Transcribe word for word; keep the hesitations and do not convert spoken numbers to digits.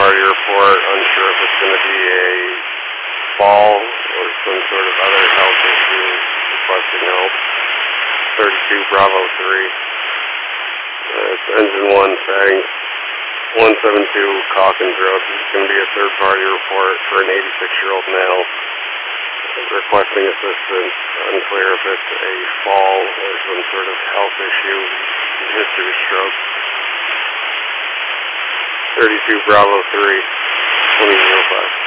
party report. Unsure if it's going to be a fall or some sort of other health issue. Requesting help. thirty-two Bravo three. Uh, it's engine one saying one seven two Calkins Road. This is going to be a third party report for an eighty-six year old male requesting assistance. Unclear if it's a fall or some sort of health issue. History of stroke. thirty-two Bravo three, twenty oh five.